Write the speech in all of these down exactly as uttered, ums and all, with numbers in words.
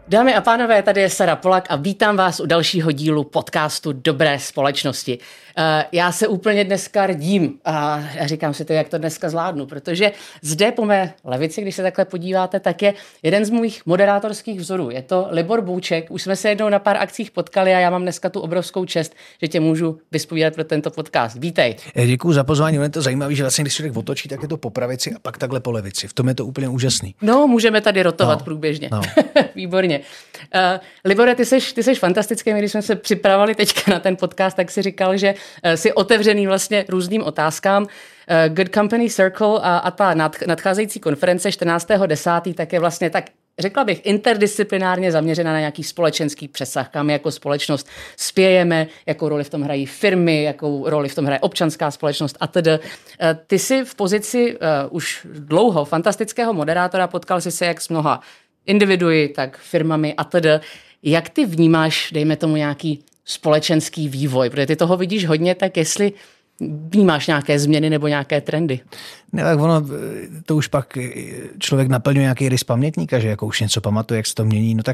Dámy a pánové, tady je Sara Polak a vítám vás u dalšího dílu podcastu Dobré společnosti. Já se úplně dneska rdím a říkám si to, jak to dneska zvládnu, protože zde po mé levici, když se takhle podíváte, tak je jeden z mých moderátorských vzorů. Je to Libor Bouček, už jsme se jednou na pár akcích potkali a já mám dneska tu obrovskou čest, že tě můžu vyspovídat pro tento podcast. Vítej. Děkuji za pozvání, je to zajímavé, že vlastně když člověk otočí, tak je to po pravici a pak takhle po levici. V tom je to úplně úžasný. No, můžeme tady rotovat no, průběžně. No. Výborně. Uh, Libore, ty seš, ty seš fantastický. My, když jsme se připravovali teďka na ten podcast, tak si říkal, že uh, jsi otevřený vlastně různým otázkám. Uh, Good Company Circle a, a ta nad, nadcházející konference čtrnáctého desátého tak je vlastně tak, řekla bych, interdisciplinárně zaměřena na nějaký společenský přesah, kam jako společnost spějeme, jakou roli v tom hrají firmy, jakou roli v tom hraje občanská společnost a tedy. Ty jsi v pozici uh, už dlouho fantastického moderátora, potkal jsi se jak s mnoha individui, tak firmami a tedy. Jak ty vnímáš, dejme tomu, nějaký společenský vývoj? Protože ty toho vidíš hodně, tak jestli vnímáš nějaké změny nebo nějaké trendy? Ne, tak ono, to už pak člověk naplňuje nějaký rys pamětníka, že jako už něco pamatuje, jak se to mění, no tak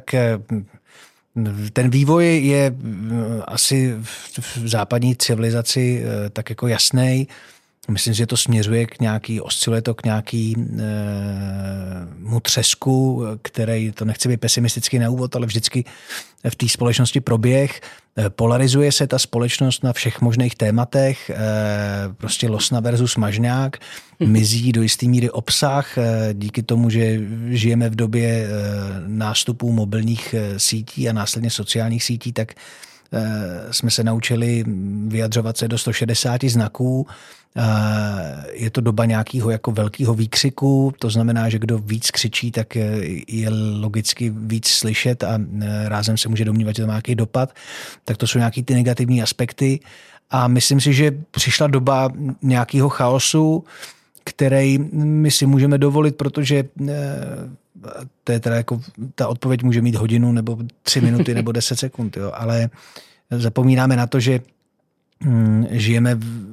ten vývoj je asi v západní civilizaci tak jako jasnej. Myslím, že to směřuje k nějaký, osciluje to k nějakému e, třesku, který, to nechci být pesimistický na úvod, ale vždycky v té společnosti proběh. Polarizuje se ta společnost na všech možných tématech, e, prostě losna versus mažňák, mizí do jistý míry obsah, e, díky tomu, že žijeme v době e, nástupů mobilních sítí a následně sociálních sítí, tak e, jsme se naučili vyjadřovat se do sto šedesát znaků. Je to doba nějakého jako velkého výkřiku, to znamená, že kdo víc křičí, tak je logicky víc slyšet a rázem se může domnívat, že to má nějaký dopad. Tak to jsou nějaký ty negativní aspekty a myslím si, že přišla doba nějakého chaosu, který my si můžeme dovolit, protože to je teda jako, ta odpověď může mít hodinu nebo tři minuty nebo deset sekund, jo, ale zapomínáme na to, že žijeme v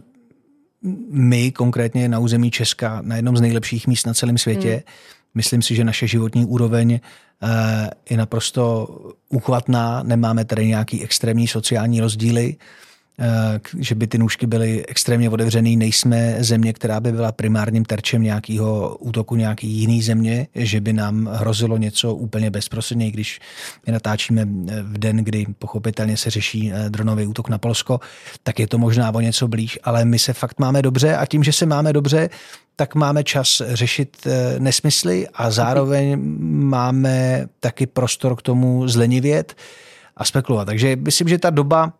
my konkrétně na území Česka na jednom z nejlepších míst na celém světě. Hmm. Myslím si, že naše životní úroveň je naprosto uchvatná, nemáme tady nějaký extrémní sociální rozdíly, že by ty nůžky byly extrémně otevřený, nejsme země, která by byla primárním terčem nějakého útoku nějaký jiný země, že by nám hrozilo něco úplně bezprostředně, když my natáčíme v den, kdy pochopitelně se řeší dronový útok na Polsko, tak je to možná o něco blíž, ale my se fakt máme dobře a tím, že se máme dobře, tak máme čas řešit nesmysly a zároveň máme taky prostor k tomu zlenivět a spekulovat. Takže myslím, že ta doba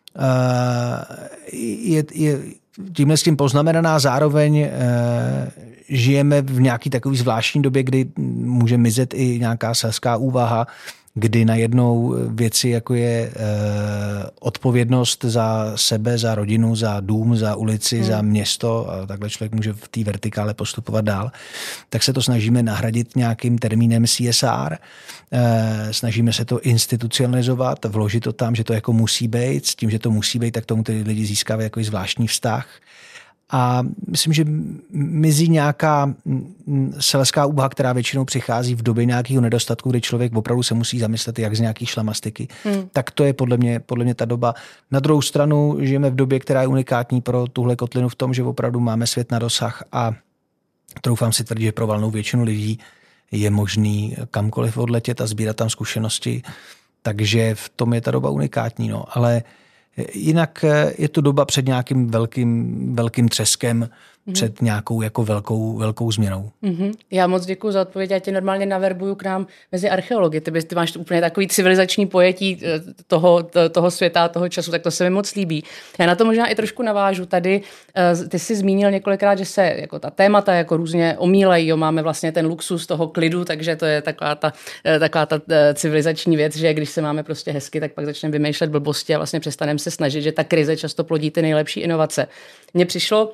je, je tímhle s tím poznamenaná, zároveň žijeme v nějaký takový zvláštní době, kdy může mizet i nějaká selská úvaha, kdy najednou věci, jako je odpovědnost za sebe, za rodinu, za dům, za ulici, hmm. za město, a takhle člověk může v té vertikále postupovat dál, tak se to snažíme nahradit nějakým termínem C S R. Snažíme se to institucionalizovat, vložit to tam, že to jako musí být, s tím, že to musí být, tak tomu ty lidi získávají jako zvláštní vztah. A myslím, že mizí nějaká selská úvaha, která většinou přichází v době nějakého nedostatku, kdy člověk opravdu se musí zamyslet, jak z nějaký šlamastiky. Hmm. Tak to je podle mě, podle mě ta doba. Na druhou stranu žijeme v době, která je unikátní pro tuhle kotlinu v tom, že opravdu máme svět na dosah a troufám si tvrdit, že pro valnou většinu lidí je možný kamkoliv odletět a sbírat tam zkušenosti. Takže v tom je ta doba unikátní. No. Ale jinak je to doba před nějakým velkým, velkým třeskem, mm-hmm. před nějakou jako velkou, velkou změnou. Mm-hmm. Já moc děkuji za odpověď. Já tě normálně naverbuju k nám mezi archeology. Ty, ty máš úplně takový civilizační pojetí toho, toho světa, toho času, tak to se mi moc líbí. Já na to možná i trošku navážu. Tady ty jsi zmínil několikrát, že se jako ta témata jako různě omílejí. Jo, máme vlastně ten luxus toho klidu, takže to je taková ta, taková ta civilizační věc, že když se máme prostě hezky, tak pak začneme vymýšlet blbosti a vlastně přestaneme se snažit, že ta krize často plodí ty nejlepší inovace. Mně přišlo,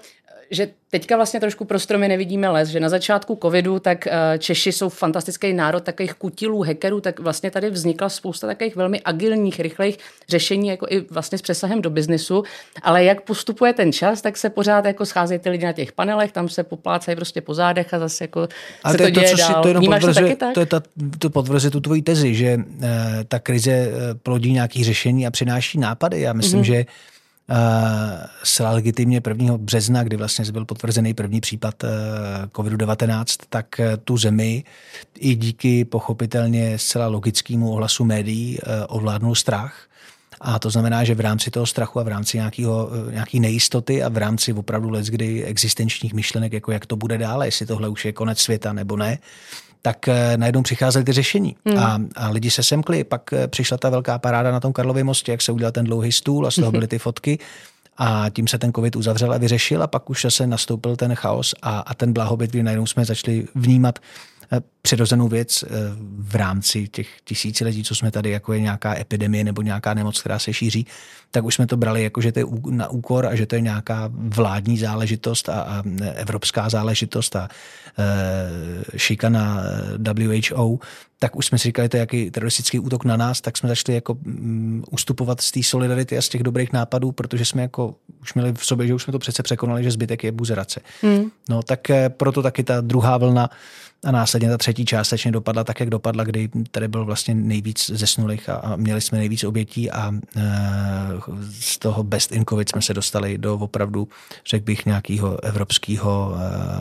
že teďka vlastně trošku pro stromy nevidíme les, že na začátku covidu tak Češi jsou fantastický národ takových kutilů, hackerů, tak vlastně tady vznikla spousta takových velmi agilních, rychlých řešení, jako i vlastně s přesahem do biznisu, ale jak postupuje ten čas, tak se pořád jako scházejí ty lidi na těch panelech, tam se poplácají prostě po zádech a zase jako ale se to, to děje to, co dál. Si, to jenom Vnímáš to taky tak? To, je ta, to potvrzuje tu tvoji tezi, že uh, ta krize plodí nějaké řešení a přináší nápady. Já myslím, mm-hmm. že uh, zcela legitimně prvního března, kdy vlastně byl potvrzený první případ uh, kovid devatenáct, tak uh, tu zemi i díky pochopitelně zcela logickému ohlasu médií uh, ovládnul strach. A to znamená, že v rámci toho strachu a v rámci nějakého, nějaký nejistoty a v rámci opravdu leckdy existenčních myšlenek, jako jak to bude dále, jestli tohle už je konec světa nebo ne, tak najednou přicházely ty řešení. Hmm. A, a lidi se semkli, pak přišla ta velká paráda na tom Karlově mostě, jak se udělal ten dlouhý stůl a z toho byly ty fotky a tím se ten covid uzavřel a vyřešil a pak už se nastoupil ten chaos a, a ten blahobyt, kdy najednou jsme začali vnímat přirozenou věc v rámci těch tisíciletí, co jsme tady, jako je nějaká epidemie nebo nějaká nemoc, která se šíří, tak už jsme to brali jako, že to je na úkor a že to je nějaká vládní záležitost a, a evropská záležitost a e, šikana W H O, tak už jsme si říkali, to je jaký teroristický útok na nás, tak jsme začali jako um, ustupovat z té solidarity a z těch dobrých nápadů, protože jsme jako už měli v sobě, že už jsme to přece překonali, že zbytek je buzerace. Hmm. No tak proto taky ta druhá vlna a následně ta třetí částečně dopadla tak, jak dopadla, kdy tady byl vlastně nejvíc zesnulých a, a měli jsme nejvíc obětí a e, z toho best in covid jsme se dostali do opravdu, řekl bych, nějakého evropského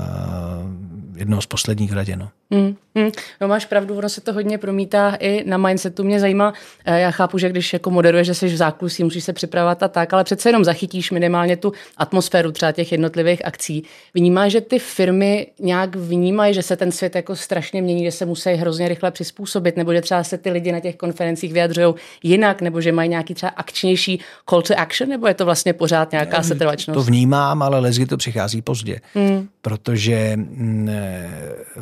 e, jednoho z posledních řadě. No. Mm, mm. No máš pravdu, ono se to hodně promítá i na mindsetu. Mě zajímá, já chápu, že když jako moderuješ, že jsi v zákulisí, musíš se připravovat a tak, ale přece jenom zachytíš minimálně tu atmosféru třeba těch jednotlivých akcí. Vnímáš, že ty firmy nějak vnímají, že se ten svět jako strašně mění, že se musí hrozně rychle přizpůsobit, nebo že třeba se ty lidi na těch konferencích vyjadřují jinak, nebo že mají nějaký třeba akčnější call to action, nebo je to vlastně pořád nějaká setrvačnost? To vnímám, ale leckdy to přichází pozdě, mm. protože ne,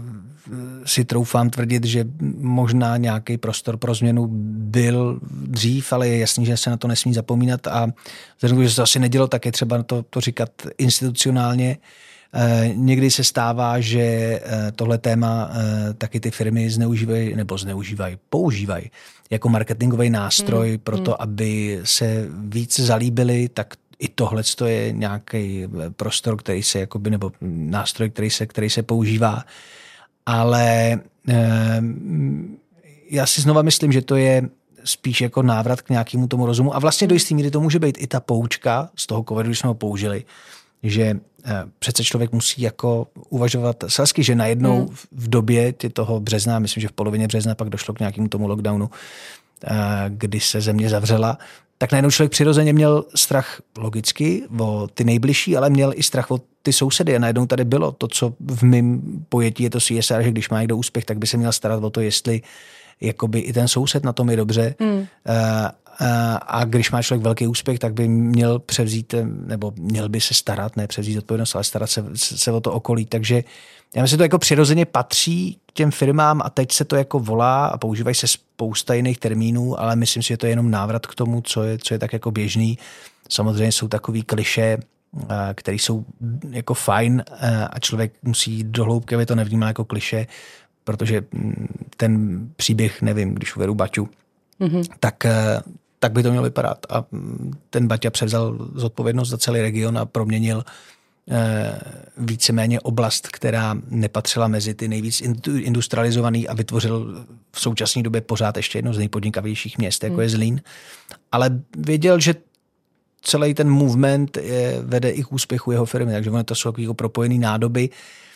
si troufám tvrdit, že možná nějaký prostor pro změnu byl dřív, ale je jasný, že se na to nesmí zapomínat a vzhledem, že se to asi nedělo, tak je třeba to, to říkat institucionálně. Eh, někdy se stává, že eh, tohle téma eh, taky ty firmy zneužívají, nebo zneužívají, používají jako marketingový nástroj hmm. pro to, hmm. aby se víc zalíbili, tak i tohle je nějaký prostor, který se jakoby, nebo nástroj, který se, který se používá. Ale eh, já si znova myslím, že to je spíš jako návrat k nějakému tomu rozumu. A vlastně do jistý míry to může být i ta poučka z toho covidu, když jsme ho použili, že eh, přece člověk musí jako uvažovat selsky, že najednou hmm. v době toho března, myslím, že v polovině března pak došlo k nějakému tomu lockdownu, eh, kdy se země zavřela, tak najednou člověk přirozeně měl strach logicky o ty nejbližší, ale měl i strach o ty sousedy. A najednou tady bylo to, co v mém pojetí je to C S R, že když má někdo úspěch, tak by se měl starat o to, jestli jakoby i ten soused na tom je dobře. Hmm. A, a, a když má člověk velký úspěch, tak by měl převzít, nebo měl by se starat, ne převzít odpovědnost, ale starat se, se o to okolí. Takže já myslím, že to jako přirozeně patří k těm firmám a teď se to jako volá a používají se spousta jiných termínů, ale myslím si, že to je jenom návrat k tomu, co je, co je tak jako běžný. Samozřejmě jsou takový klišé, které jsou jako fajn a člověk musí jít do hloubky, aby to nevnímal jako klišé, protože ten příběh, nevím, když uvedu Baťu, mm-hmm. tak, tak by to mělo vypadat. A ten Baťa převzal zodpovědnost za celý region a proměnil víceméně oblast, která nepatřila mezi ty nejvíc industrializovaný a vytvořil v současné době pořád ještě jedno z nejpodnikavějších měst, jako hmm. je Zlín. Ale věděl, že celý ten movement je, vede i k úspěchu jeho firmy, takže ono to jsou jako propojený nádoby.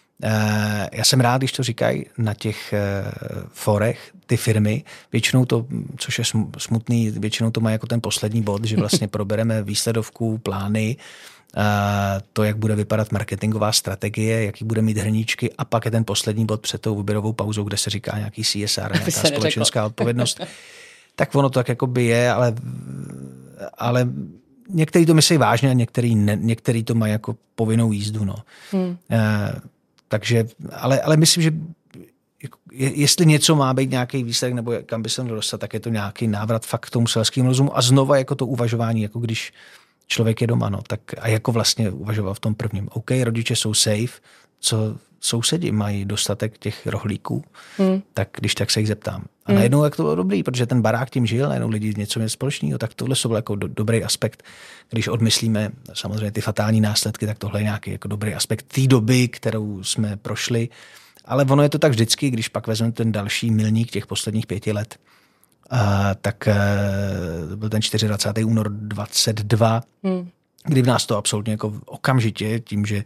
Já jsem rád, když to říkají na těch forech ty firmy. Většinou to, což je smutný, většinou to má jako ten poslední bod, že vlastně probereme výsledovku, plány, to, jak bude vypadat marketingová strategie, jaký bude mít hrníčky a pak je ten poslední bod před tou výběrovou pauzou, kde se říká nějaký C S R, nějaká společenská odpovědnost. Tak ono to tak jakoby je, ale, ale některý to myslí vážně a některý, ne, některý to mají jako povinnou jízdu. No. Hmm. E, takže, ale, ale myslím, že je, jestli něco má být nějaký výsledek nebo kam by se měl dostat, tak je to nějaký návrat fakt k tomu selskému rozumu a znova jako to uvažování, jako když člověk je doma, no, tak a jako vlastně uvažoval v tom prvním. OK, rodiče jsou safe, co sousedi mají dostatek těch rohlíků, hmm. tak když tak se jich zeptám. A hmm. najednou jak to bylo dobrý, protože ten barák tím žil, najednou lidi něco měli společného, tak tohle byl jako do, dobrý aspekt. Když odmyslíme samozřejmě ty fatální následky, tak tohle je nějaký jako dobrý aspekt té doby, kterou jsme prošli. Ale ono je to tak vždycky, když pak vezmeme ten další milník těch posledních pěti let, a, tak to byl ten dvacátého čtvrtého února dvacet dva, hmm. kdy v nás to absolutně jako okamžitě, tím, že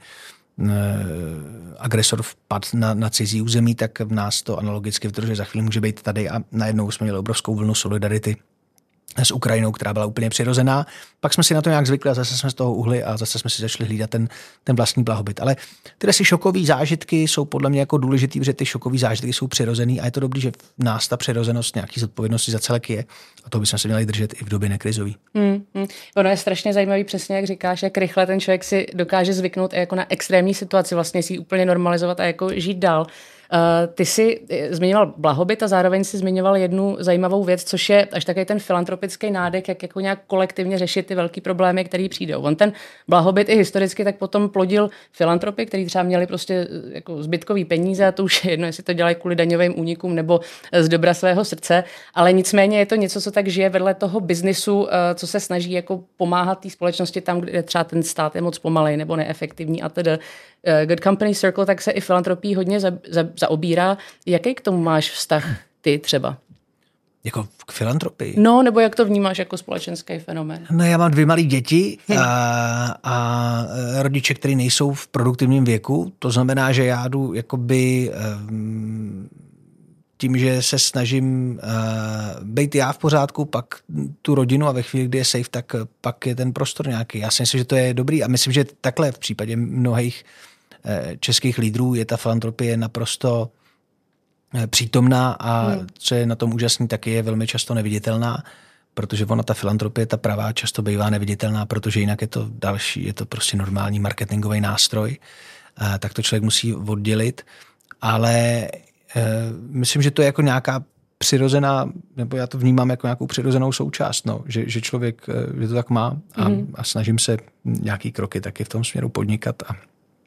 agresor vpadl na, na cizí území, tak v nás to analogicky, protože za chvíli může být tady a najednou jsme měli obrovskou vlnu solidarity s Ukrajinou, která byla úplně přirozená. Pak jsme si na to nějak zvykli a zase jsme z toho uhli a zase jsme si začali hlídat ten, ten vlastní blahobyt. Ale tyhle si šokové zážitky jsou podle mě jako důležitý, protože ty šokové zážitky jsou přirozený a je to dobrý, že v nás ta přirozenost nějaký zodpovědnosti za celek je a to bychom se měli držet i v době nekrizový. Hmm, hmm. Ono je strašně zajímavý, přesně jak říkáš, jak rychle ten člověk si dokáže zvyknout i jako na extrémní situaci, vlastně si ji úplně normalizovat a jako žít dál. Uh, ty jsi zmiňoval blahobyt a zároveň si zmiňoval jednu zajímavou věc, což je až takový ten filantropický nádech, jak jako nějak kolektivně řešit ty velký problémy, které přijdou. On ten blahobyt i historicky tak potom plodil filantropy, který třeba měli prostě jako zbytkový peníze, a to už je jedno, jestli to dělají kvůli daňovým únikům nebo z dobra svého srdce, ale nicméně je to něco, co tak žije vedle toho biznisu, uh, co se snaží jako pomáhat té společnosti tam, kde třeba ten stát je moc pomalej nebo neefektivní a tedy. Uh, Good Company Circle, tak se i filantropii hodně za, za, zaobírá. Jaký k tomu máš vztah ty třeba? Jako k filantropii? No, nebo jak to vnímáš jako společenský fenomén? No, já mám dvě malé děti a, a rodiče, kteří nejsou v produktivním věku. To znamená, že já jdu jakoby um, tím, že se snažím uh, být já v pořádku, pak tu rodinu a ve chvíli, kdy je safe, tak pak je ten prostor nějaký. Já si myslím, že to je dobrý a myslím, že takhle v případě mnohých uh, českých lídrů je ta filantropie naprosto uh, přítomná a hmm. co je na tom úžasný, taky je velmi často neviditelná, protože ona, ta filantropie, ta pravá, často bývá neviditelná, protože jinak je to další, je to prostě normální marketingový nástroj, uh, tak to člověk musí oddělit, ale myslím, že to je jako nějaká přirozená, nebo já to vnímám jako nějakou přirozenou součást, no, že, že člověk že to tak má a, mm. a snažím se nějaký kroky taky v tom směru podnikat. A,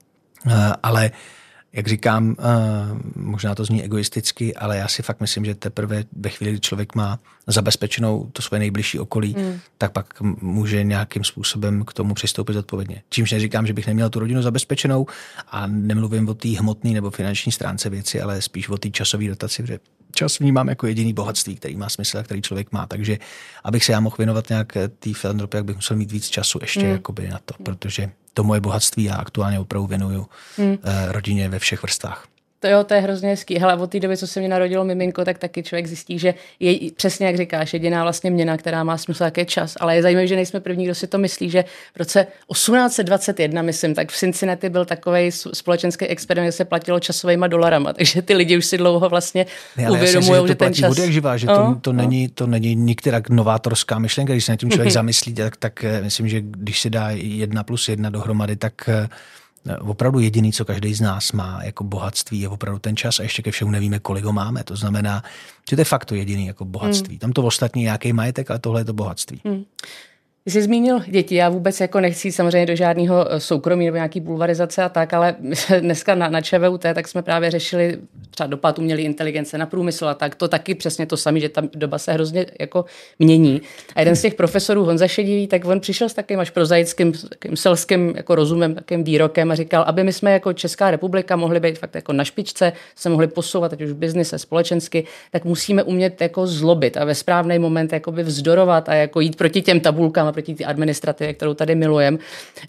a, ale jak říkám, a, možná to zní egoisticky, ale já si fakt myslím, že teprve ve chvíli, kdy člověk má zabezpečenou to svoje nejbližší okolí, mm. tak pak může nějakým způsobem k tomu přistoupit zodpovědně. Čímž neříkám, že bych neměl tu rodinu zabezpečenou a nemluvím o té hmotné nebo finanční stránce věci, ale spíš o té časové dotaci, protože čas vnímám jako jediný bohatství, který má smysl a který člověk má. Takže abych se já mohl věnovat nějak té filantropii, jak bych musel mít víc času ještě mm. jakoby na to, protože to moje bohatství já aktuálně opravdu věnuju mm. rodině ve všech vrstvách. To jo, to je hrozně hezký. Hele, od té doby, co se mi narodilo miminko, tak taky člověk zjistí, že je přesně jak říkáš, jediná vlastně měna, která má smysl, jak je čas. Ale je zajímavé, že nejsme první, kdo si to myslí, že v roce osmnáct set dvacet jedna, myslím, tak v Cincinnati byl takovej společenský experiment, kde se platilo časovejma dolarama. Takže ty lidi už si dlouho vlastně uvědomují, že, že ten čas. Bude, živá, že to, oh, to, není, to není nikterak novátorská myšlenka. Když se na tím člověk zamyslí, tak, tak myslím, že když si dá jedna plus jedna dohromady, tak opravdu jediný, co každý z nás má jako bohatství, je opravdu ten čas a ještě ke všemu nevíme, kolik ho máme. To znamená, že to je fakt to jediný jako bohatství. Hmm. Tam to ostatní nějaký majetek, ale tohle je to bohatství. Hmm. Ty jsi zmínil děti, já vůbec jako nechci jít samozřejmě do žádného soukromí nebo nějaký bulvarizace a tak, ale dneska na, na ČVUT tak jsme právě řešili třeba dopad umělé inteligence na průmysl a tak, to taky přesně to samé, že ta doba se hrozně jako mění. A jeden z těch profesorů, Honza Šedivý, tak on přišel s takovým až prozaickým, takým selským jako rozumem, takým výrokem a říkal, aby my jsme jako Česká republika mohli být fakt jako na špičce, se mohli posouvat, ať už v biznise, společensky, tak musíme umět jako zlobit a ve správný moment jakoby vzdorovat a jako jít proti těm tabulkám, proti té administrativě, kterou tady milujem.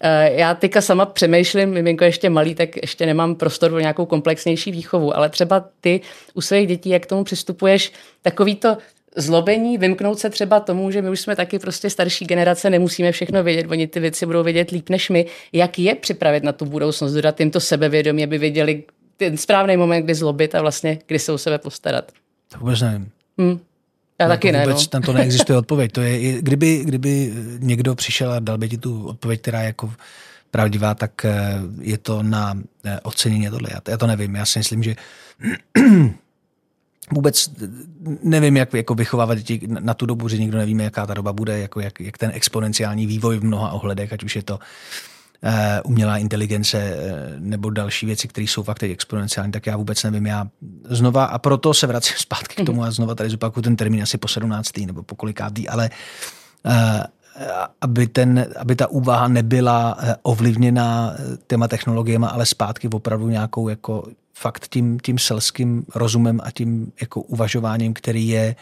Já teďka sama přemýšlím, miminko ještě malý, tak ještě nemám prostor pro nějakou komplexnější výchovu, ale třeba ty u svých dětí, jak k tomu přistupuješ, takový to zlobení, vymknout se třeba tomu, že my už jsme taky prostě starší generace, nemusíme všechno vědět, oni ty věci budou vědět líp než my. Jak je připravit na tu budoucnost, dodat jim to sebevědomí, aby věděli ten správný moment, kdy zlobit a vlastně kdy se o sebe postarat? To vůbec nevím. Hmm. Já jako taky ne, vůbec no. Tam to neexistuje odpověď. To je, kdyby, kdyby někdo přišel a dal by ti tu odpověď, která je jako pravdivá, tak je to na ocenění tohle. Já to nevím. Já si myslím, že vůbec nevím, jak jako vychovávat děti na tu dobu, že nikdo nevíme, jaká ta doba bude, jako jak, jak ten exponenciální vývoj v mnoha ohledech, ať už je to uh, umělá inteligence uh, nebo další věci, které jsou fakt teď exponenciální, tak já vůbec nevím. Já znova, a proto se vracím zpátky k tomu a znova tady zopakuju ten termín asi po sedmnáctý nebo po kolikátý, ale uh, aby, ten, aby ta úvaha nebyla ovlivněna těma technologiemi, ale zpátky opravdu nějakou jako fakt tím, tím selským rozumem a tím jako uvažováním, který je,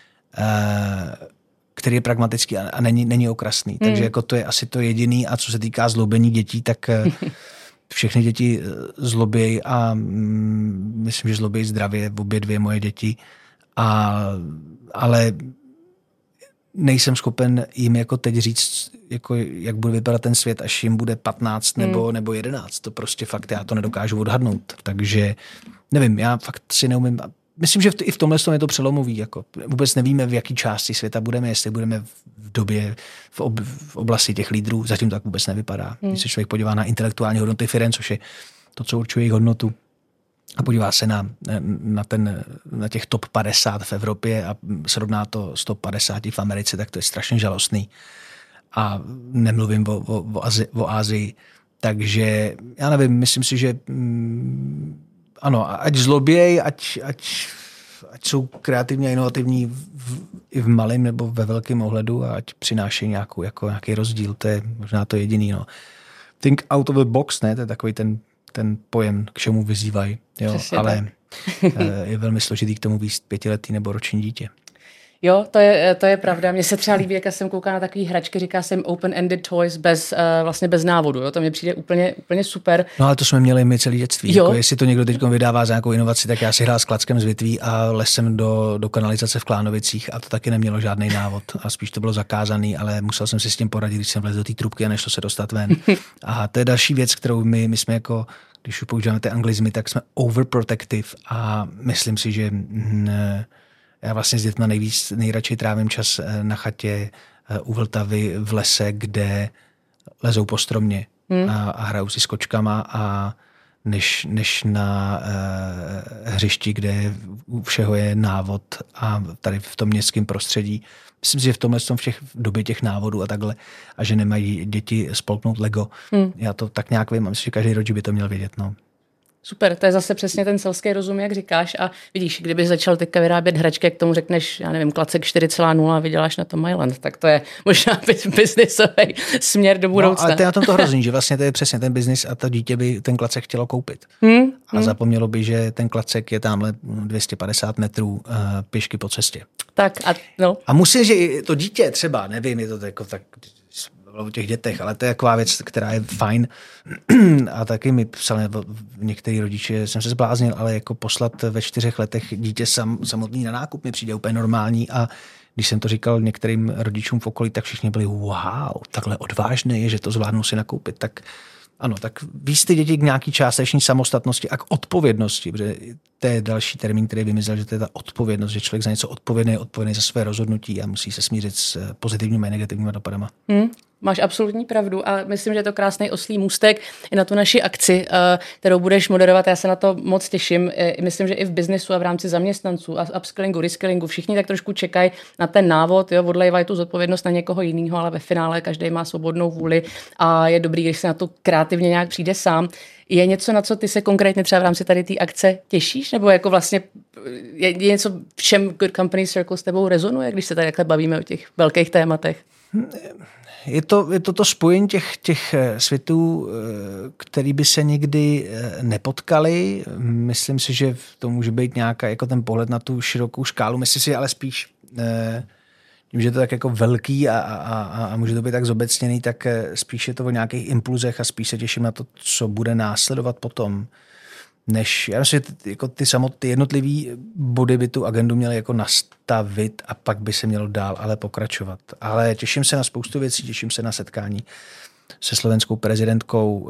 který je pragmatický a není, není okrasný. Mm. Takže jako to je asi to jediný. A co se týká zlobení dětí, tak všechny děti zlobějí a myslím, že zlobějí zdravě, obě dvě moje děti. A, ale nejsem schopen jim jako teď říct, jako jak bude vypadat ten svět, až jim bude patnáct nebo, hmm. nebo jedenáct. To prostě fakt já to nedokážu odhadnout. Takže nevím, já fakt si neumím. Myslím, že v, i v tomhle je to přelomový. Jako vůbec nevíme, v jaký části světa budeme, jestli budeme v době, v, ob, v oblasti těch lídrů. Zatím tak vůbec nevypadá. Hmm. Když se člověk podívá na intelektuální hodnoty firem, což je to, co určuje jejich hodnotu, a podívá se na, na, ten, na těch top padesát v Evropě a srovná to s top padesát v Americe, tak to je strašně žalostný. A nemluvím o, o, o, Azi, o Ázii. Takže já nevím, myslím si, že mm, ano, ať zloběj, ať, ať, ať jsou kreativně a inovativní v, i v malém nebo ve velkém ohledu a ať přinášejí nějakou, jako, nějaký rozdíl. To je možná to jediný. No. Think out of the box, ne? To je takový ten ten pojem, k čemu vyzývají. Jo, ale je velmi složitý k tomu víc pětiletý nebo roční dítě. Jo, to je, to je pravda. Mně se třeba líbí, jak jsem koukala na takové hračky, říká se jim open-ended toys bez, uh, vlastně bez návodu. Jo? To mně přijde úplně, úplně super. No ale to jsme měli my celý dětství. Jako, jestli to někdo teď vydává za nějakou inovaci, tak já si hrál s klackem z větví a les jsem do, do kanalizace v Klánovicích a to taky nemělo žádný návod. A spíš to bylo zakázaný, ale musel jsem si s tím poradit, když jsem vlezl do té trubky a nešlo se dostat ven. A to je další věc, kterou my, my jsme jako, když už používáme ty anglizmy, tak jsme overprotective a myslím si, že ne, já vlastně s dětma nejvíc, nejradši trávím čas na chatě u Vltavy v lese, kde lezou po stromě hmm. a, a hrajou si s kočkama a než, než na uh, hřišti, kde u všeho je návod a tady v tom městském prostředí. Myslím si, že v tomhle v těch v době těch návodů a takhle a že nemají děti spolknout Lego. Hmm. Já to tak nějak vím a myslím, že každý rodič by to měl vědět. No. Super, to je zase přesně ten selský rozum, jak říkáš. A vidíš, kdyby začal teďka vyrábět hračky, k tomu řekneš, já nevím, klacek čtyři celá nula a vyděláš na tom Island, tak to je možná biznisový směr do budoucna. No, ale to je na tom to hrozný, že vlastně to je přesně ten biznis a to dítě by ten klacek chtělo koupit. Hmm, a hmm. zapomnělo by, že ten klacek je tamhle dvě stě padesát metrů uh, pěšky po cestě. Tak a no. A musím, že to dítě třeba, nevím, je to jako tak o těch dětech, ale to je taková věc, která je fajn. A taky mi psali některý rodiče, jsem se zbláznil, ale jako poslat ve čtyřech letech dítě sam, samotný na nákup mi přijde úplně normální a když jsem to říkal některým rodičům v okolí, tak všichni byli wow, takhle odvážné je, že to zvládnou si nakoupit. Tak ano, tak víc ty děti k nějaký částeční samostatnosti a k odpovědnosti, protože to je další termín, který vymyslel, že to je ta odpovědnost, že člověk za něco odpovědný je odpovědný za své rozhodnutí a musí se smířit s pozitivními a negativními dopadama. Hmm. Máš absolutní pravdu a myslím, že je to krásný oslý můstek i na tu naši akci, kterou budeš moderovat. Já se na to moc těším. Myslím, že i v biznesu a v rámci zaměstnanců a upskillingu, reskillingu všichni tak trošku čekají na ten návod, jo, odlévají tu zodpovědnost na někoho jiného, ale ve finále každý má svobodnou vůli a je dobrý, když se na to kreativně nějak přijde sám. Je něco, na co ty se konkrétně třeba v rámci tady té akce těšíš? Nebo jako vlastně je, je něco, v čem Good Company Circle s tebou rezonuje, když se tady takhle bavíme o těch velkých tématech? Je to, je to to spojení těch, těch světů, který by se nikdy nepotkali. Myslím si, že to může být nějaká jako ten pohled na tu širokou škálu. Myslím si, ale spíš tím, že je to tak jako velký a, a, a může to být tak zobecněný, tak spíš je to o nějakých impulzech a spíš se těším na to, co bude následovat potom. Než, já myslím, že jako ty samotné jednotlivý body by tu agendu měly jako nastavit a pak by se mělo dál ale pokračovat. Ale těším se na spoustu věcí, těším se na setkání se slovenskou prezidentkou.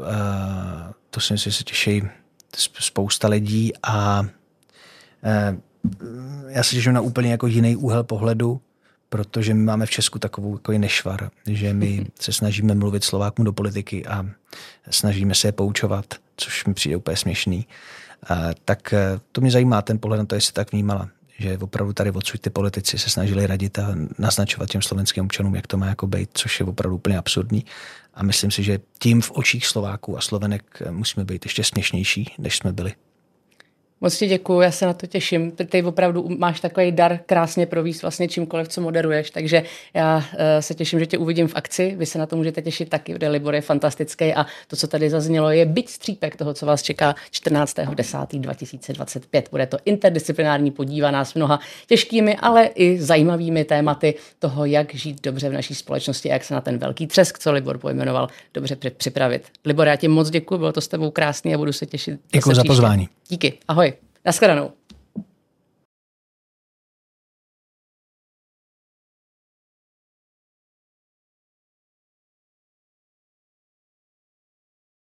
To si myslím, že se těší spousta lidí a já se těším na úplně jako jiný úhel pohledu, protože my máme v Česku takovou jako nešvar, že my se snažíme mluvit Slovákům do politiky a snažíme se je poučovat, což mi přijde úplně směšný. A, tak to mě zajímá, ten pohled na to, jestli tak vnímala, že opravdu tady odsud ty politici se snažili radit a naznačovat těm slovenským občanům, jak to má jako být, což je opravdu úplně absurdní. A myslím si, že tím v očích Slováků a Slovenek musíme být ještě směšnější, než jsme byli. Moc ti děkuju, já se na to těším. Ty opravdu máš takový dar krásně províst vlastně čímkoliv, co moderuješ, takže já se těším, že tě uvidím v akci. Vy se na to můžete těšit taky, kde Libor je fantastický a to, co tady zaznělo, je byť střípek toho, co vás čeká čtrnáctého desátého dva tisíce dvacet pět. Bude to interdisciplinární podívaná s mnoha těžkými, ale i zajímavými tématy toho, jak žít dobře v naší společnosti a jak se na ten velký třesk, co Libor pojmenoval, dobře připravit. Libor, já ti moc děkuju, bylo to s tebou krásný a budu se těšit. Děkuji za pozvání. Díky, ahoj, nashledanou.